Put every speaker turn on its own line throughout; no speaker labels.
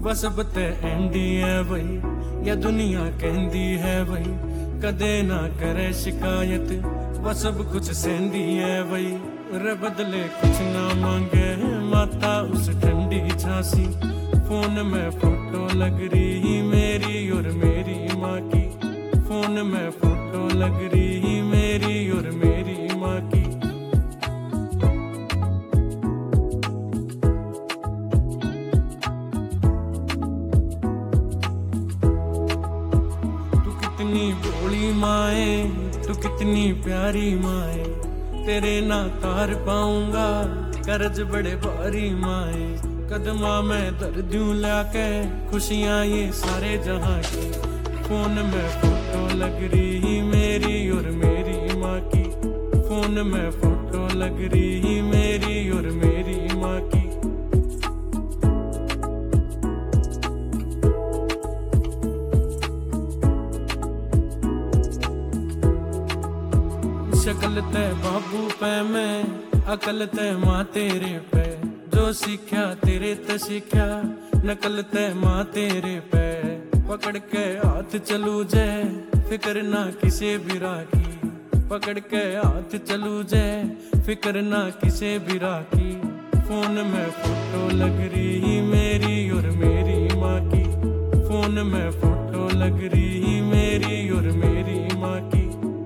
बस अब ते एंडी है वही या दुनिया कहती है वही, कदे ना करे शिकायत बस सब कुछ सेंदी है वही। रे बदले कुछ ना मांगे माता उस ठंडी झांसी, फोन में फोटो लग रही मेरी और मेरी माँ की, फोन में फोटो लग रही मेरी और मेरी माँ की। तू कितनी भोली माए, तू कितनी प्यारी माए, तेरे ना तार पाऊंगा कर्ज बड़े भारी माए। कदमा में दर दूं लाके खुशियां ये सारे जहां की, फोन में फोटो लग रही मेरी और मेरी माँ की, फोन में फोटो लग रही मेरी और मेरी माँ की। शक्ल ते बाबू पे मैं अकल ते माँ तेरे पे, जो सीख्या तेरे ते सीख्या नकल ते माँ तेरे पे। पकड़ के हाथ चलू जे फिक्र ना किसे बिरा की, पकड़ के हाथ चलू जे फिक्र ना किसे बिरा की। फोन में फोटो लग रही मेरी और मेरी माँ की, फोन में फोटो लग रही मेरी और मेरी माँ की।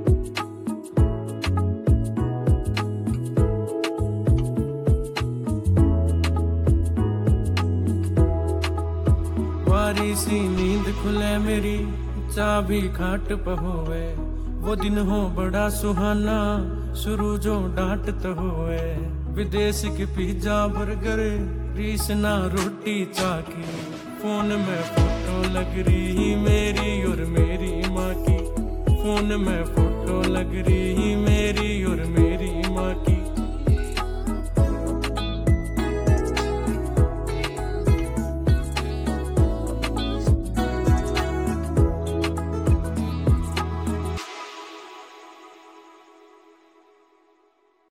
बारी सी नींद खुले मेरी चाबी खाट पहोवे, वो दिन हो बड़ा सुहाना शुरू जो डांटत होए। विदेश की पिज्जा बर्गर रीस ना रोटी चाकी, फोन में फोटो लग रही मेरी और मेरी माँ की, फोन में फोटो लग रही